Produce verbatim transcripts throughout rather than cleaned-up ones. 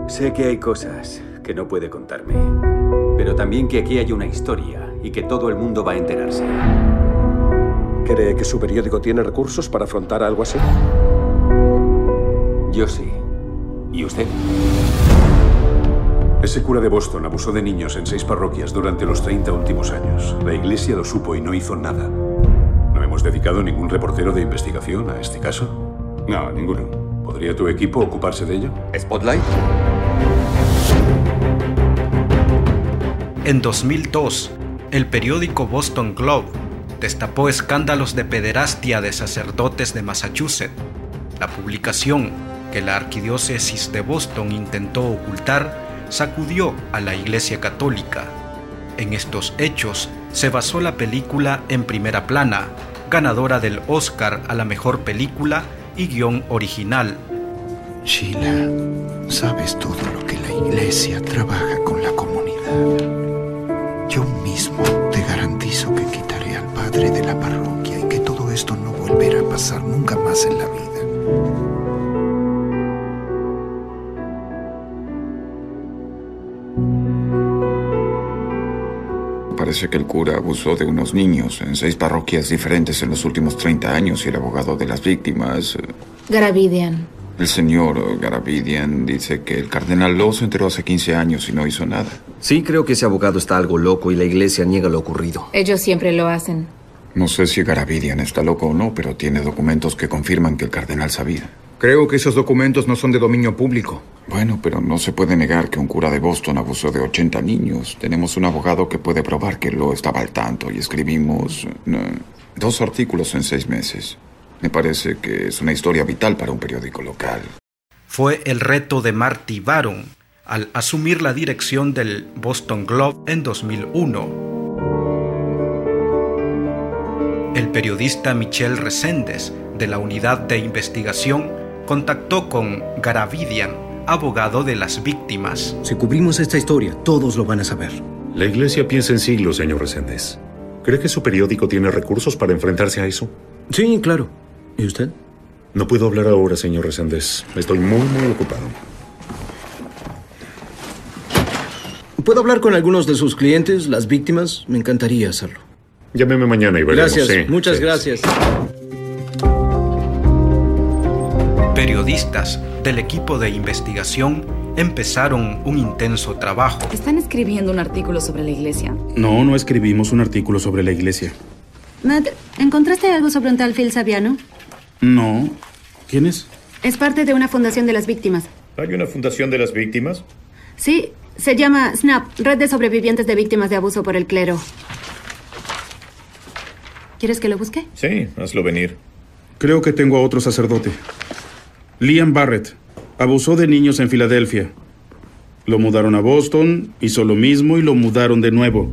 Sé que hay cosas que no puede contarme, pero también que aquí hay una historia y que todo el mundo va a enterarse. ¿Cree que su periódico tiene recursos para afrontar algo así? Yo sí. ¿Y usted? Ese cura de Boston abusó de niños en seis parroquias durante los treinta últimos años. La iglesia lo supo y no hizo nada. ¿No hemos dedicado ningún reportero de investigación a este caso? No, ninguno. ¿Podría tu equipo ocuparse de ello? ¿Spotlight? En dos mil dos, el periódico Boston Globe destapó escándalos de pederastia de sacerdotes de Massachusetts. La publicación, que la arquidiócesis de Boston intentó ocultar, sacudió a la Iglesia Católica. En estos hechos se basó la película En Primera Plana, ganadora del Oscar a la mejor película y guión original. Sheila, sabes todo lo que la Iglesia trabaja con la comunidad. Yo mismo te garantizo que quitaré al padre de la parroquia y que todo esto no volverá a pasar nunca más en la vida. Parece que el cura abusó de unos niños en seis parroquias diferentes en los últimos treinta años y el abogado de las víctimas... Garavidian. El señor Garavidian dice que el cardenal Law se enteró hace quince años y no hizo nada. Sí, creo que ese abogado está algo loco y la iglesia niega lo ocurrido. Ellos siempre lo hacen. No sé si Garavidian está loco o no, pero tiene documentos que confirman que el cardenal sabía. Creo que esos documentos no son de dominio público. Bueno, pero no se puede negar que un cura de Boston abusó de ochenta niños. Tenemos un abogado que puede probar que Law estaba al tanto y escribimos no, dos artículos en seis meses. Me parece que es una historia vital para un periódico local. Fue el reto de Marty Baron al asumir la dirección del Boston Globe en dos mil uno. El periodista Michel Reséndez, de la Unidad de Investigación, contactó con Garavidian, abogado de las víctimas. Si cubrimos esta historia, todos lo van a saber. La iglesia piensa en siglos, señor Reséndez. ¿Cree que su periódico tiene recursos para enfrentarse a eso? Sí, claro. ¿Y usted? No puedo hablar ahora, señor Reséndez. Estoy muy, muy ocupado. ¿Puedo hablar con algunos de sus clientes, las víctimas? Me encantaría hacerlo. Llámeme mañana y veremos. Gracias, sí, muchas sí, gracias. Sí. Periodistas del equipo de investigación empezaron un intenso trabajo. ¿Están escribiendo un artículo sobre la iglesia? No, no escribimos un artículo sobre la iglesia. Matt, ¿encontraste algo sobre un tal Phil Saviano? No. ¿Quién es? Es parte de una fundación de las víctimas. ¿Hay una fundación de las víctimas? Sí, se llama SNAP, Red de Sobrevivientes de Víctimas de Abuso por el Clero. ¿Quieres que lo busque? Sí, hazlo venir. Creo que tengo a otro sacerdote. Liam Barrett. Abusó de niños en Filadelfia. Lo mudaron a Boston, hizo lo mismo y lo mudaron de nuevo.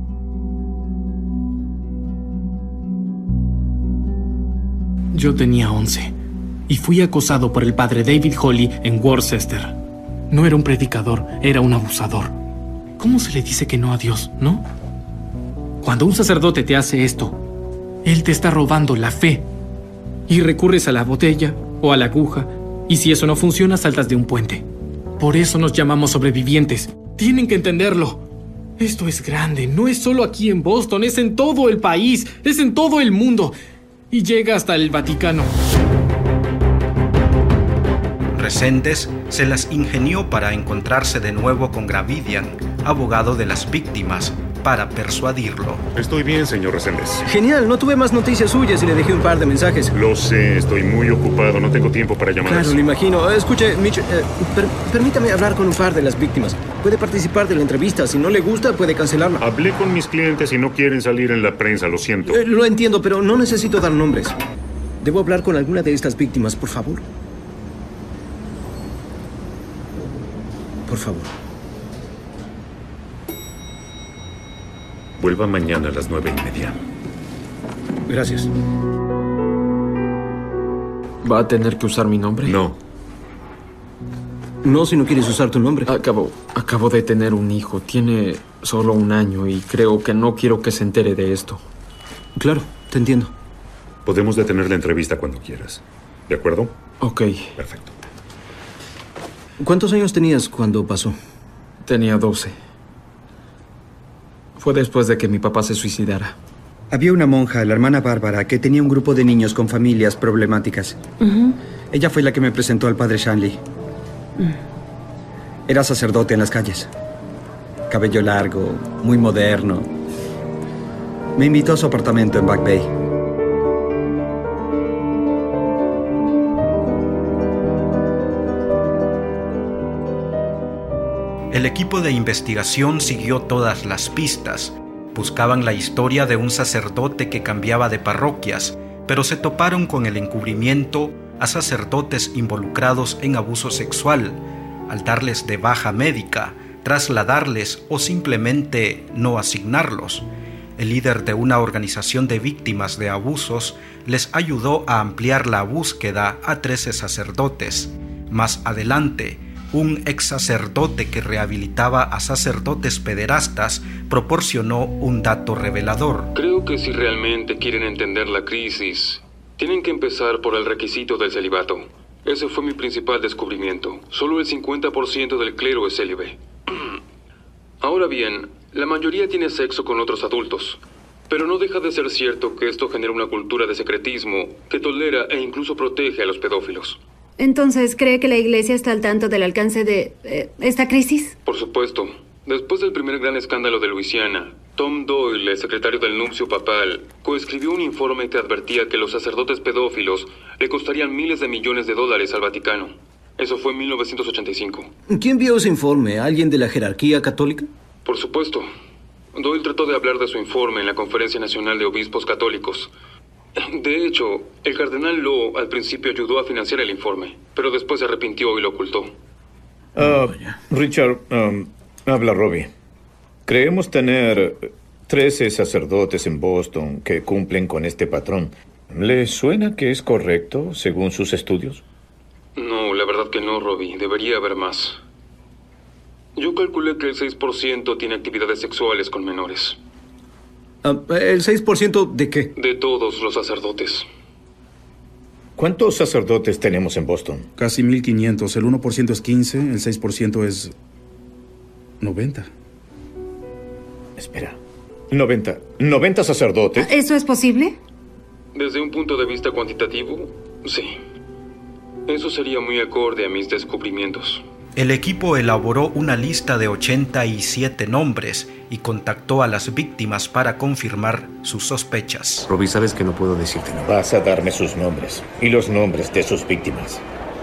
Yo tenía once y fui acosado por el padre David Holly en Worcester. No era un predicador, era un abusador. ¿Cómo se le dice que no a Dios, no? Cuando un sacerdote te hace esto, él te está robando la fe. Y recurres a la botella o a la aguja, y si eso no funciona, saltas de un puente. Por eso nos llamamos sobrevivientes. Tienen que entenderlo. Esto es grande, no es solo aquí en Boston, es en todo el país, es en todo el mundo. Y llega hasta el Vaticano. Reséndez se las ingenió para encontrarse de nuevo con Garavidian, abogado de las víctimas, para persuadirlo. Estoy bien, señor Reséndez. Genial, no tuve más noticias suyas y le dejé un par de mensajes. Lo sé, estoy muy ocupado, no tengo tiempo para llamadas. Claro, lo imagino. Escuche, Mitch, eh, per permítame hablar con un par de las víctimas. Puede participar de la entrevista. Si no le gusta, puede cancelarla. Hablé con mis clientes y no quieren salir en la prensa, lo siento. Eh, lo entiendo, pero no necesito dar nombres. ¿Debo hablar con alguna de estas víctimas, por favor? Por favor. Vuelva mañana a las nueve y media. Gracias. ¿Va a tener que usar mi nombre? No. No, si no quieres usar tu nombre. Acabo, acabo de tener un hijo. Tiene solo un año y creo que no quiero que se entere de esto. Claro, te entiendo. Podemos detener la entrevista cuando quieras. ¿De acuerdo? Ok. Perfecto. ¿Cuántos años tenías cuando pasó? Tenía doce. Fue después de que mi papá se suicidara. Había una monja, la hermana Bárbara, que tenía un grupo de niños con familias problemáticas. Uh-huh. Ella fue la que me presentó al padre Shanley. Uh. Era sacerdote en las calles. Cabello largo, muy moderno. Me invitó a su apartamento en Back Bay. El equipo de investigación siguió todas las pistas. Buscaban la historia de un sacerdote que cambiaba de parroquias, pero se toparon con el encubrimiento a sacerdotes involucrados en abuso sexual, al darles de baja médica, trasladarles o simplemente no asignarlos. El líder de una organización de víctimas de abusos les ayudó a ampliar la búsqueda a trece sacerdotes. Más adelante, un ex sacerdote que rehabilitaba a sacerdotes pederastas proporcionó un dato revelador. Creo que si realmente quieren entender la crisis, tienen que empezar por el requisito del celibato. Ese fue mi principal descubrimiento. Solo el cincuenta por ciento del clero es célibe. Ahora bien, la mayoría tiene sexo con otros adultos. Pero no deja de ser cierto que esto genera una cultura de secretismo que tolera e incluso protege a los pedófilos. Entonces, ¿cree que la Iglesia está al tanto del alcance de eh, esta crisis? Por supuesto. Después del primer gran escándalo de Luisiana, Tom Doyle, el secretario del nuncio papal, coescribió un informe que advertía que los sacerdotes pedófilos le costarían miles de millones de dólares al Vaticano. Eso fue en mil novecientos ochenta y cinco. ¿Quién vio ese informe? ¿Alguien de la jerarquía católica? Por supuesto. Doyle trató de hablar de su informe en la Conferencia Nacional de Obispos Católicos. De hecho, el cardenal Law al principio ayudó a financiar el informe, pero después se arrepintió y lo ocultó. Uh, Richard, um, habla Robbie. Creemos tener trece sacerdotes en Boston que cumplen con este patrón. ¿Le suena que es correcto según sus estudios? No, la verdad que no, Robbie. Debería haber más. Yo calculé que el seis por ciento tiene actividades sexuales con menores. Uh, ¿El seis por ciento de qué? De todos los sacerdotes. ¿Cuántos sacerdotes tenemos en Boston? Casi mil quinientos. El uno por ciento es quince, el seis por ciento es noventa. Espera. noventa. ¿noventa sacerdotes? ¿Eso es posible? Desde un punto de vista cuantitativo, sí. Eso sería muy acorde a mis descubrimientos. El equipo elaboró una lista de ochenta y siete nombres y contactó a las víctimas para confirmar sus sospechas. Robbie, sabes que no puedo decirte nada. Vas a darme sus nombres y los nombres de sus víctimas.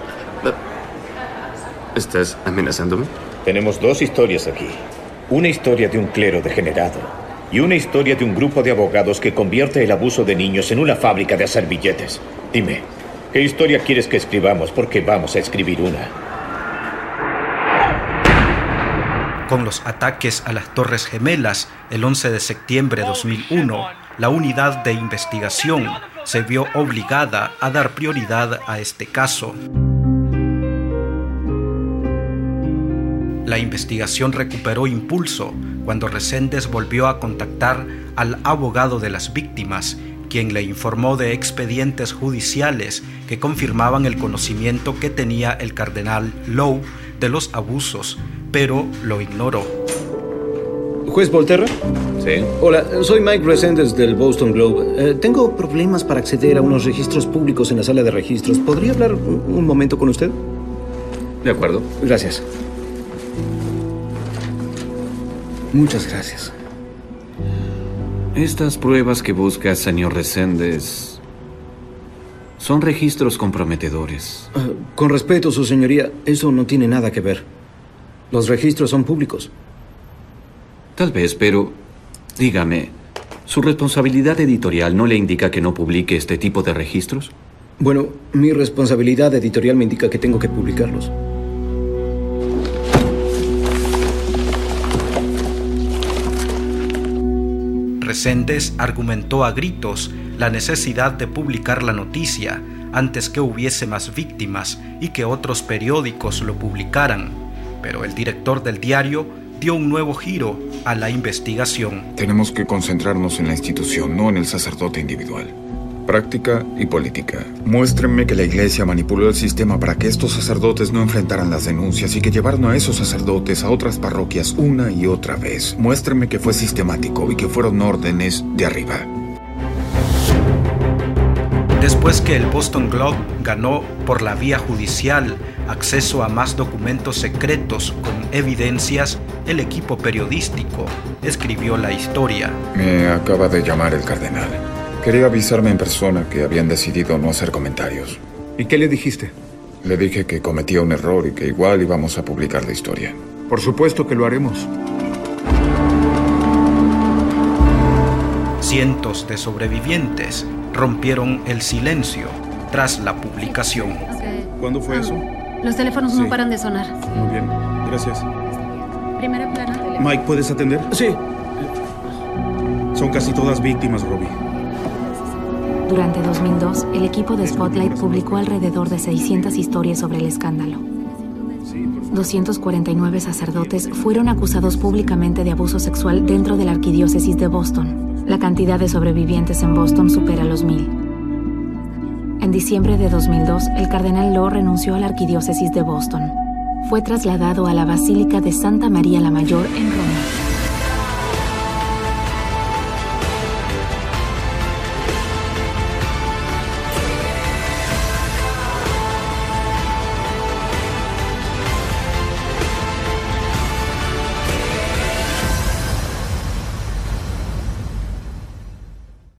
¿Estás amenazándome? Tenemos dos historias aquí. Una historia de un clero degenerado y una historia de un grupo de abogados que convierte el abuso de niños en una fábrica de hacer billetes. Dime, ¿qué historia quieres que escribamos? Porque vamos a escribir una. Con los ataques a las Torres Gemelas el once de septiembre de dos mil uno, la unidad de investigación se vio obligada a dar prioridad a este caso. La investigación recuperó impulso cuando Reséndez volvió a contactar al abogado de las víctimas, quien le informó de expedientes judiciales que confirmaban el conocimiento que tenía el cardenal Law de los abusos, pero lo ignoró. ¿Juez Volterra? Sí. Hola, soy Mike Reséndez del Boston Globe. Eh, tengo problemas para acceder a unos registros públicos en la sala de registros. ¿Podría hablar un, un momento con usted? De acuerdo. Gracias. Muchas gracias. Estas pruebas que busca, señor Reséndez, son registros comprometedores. Uh, con respeto, su señoría, eso no tiene nada que ver. Los registros son públicos. Tal vez, pero dígame, ¿su responsabilidad editorial no le indica que no publique este tipo de registros? Bueno, mi responsabilidad editorial me indica que tengo que publicarlos. Reséndez argumentó a gritos la necesidad de publicar la noticia antes que hubiese más víctimas y que otros periódicos lo publicaran, pero el director del diario dio un nuevo giro a la investigación. Tenemos que concentrarnos en la institución, no en el sacerdote individual. práctica y política. Muéstrenme que la iglesia manipuló el sistema para que estos sacerdotes no enfrentaran las denuncias y que llevaron a esos sacerdotes a otras parroquias una y otra vez. Muéstrenme que fue sistemático y que fueron órdenes de arriba. Después que el Boston Globe ganó por la vía judicial acceso a más documentos secretos con evidencias, el equipo periodístico escribió la historia. Me acaba de llamar el cardenal. Quería avisarme en persona que habían decidido no hacer comentarios. ¿Y qué le dijiste? Le dije que cometía un error y que igual íbamos a publicar la historia. Por supuesto que lo haremos. Cientos de sobrevivientes rompieron el silencio tras la publicación. ¿Cuándo fue eso? Los teléfonos Sí. no paran de sonar. Muy bien, gracias. Primera plana. Mike, ¿puedes atender? Sí. Son casi todas víctimas, Robbie. Durante dos mil dos, el equipo de Spotlight publicó alrededor de seiscientas historias sobre el escándalo. doscientos cuarenta y nueve sacerdotes fueron acusados públicamente de abuso sexual dentro de la arquidiócesis de Boston. La cantidad de sobrevivientes en Boston supera los mil. En diciembre de dos mil dos, el cardenal Law renunció a la arquidiócesis de Boston. Fue trasladado a la Basílica de Santa María la Mayor en Roma.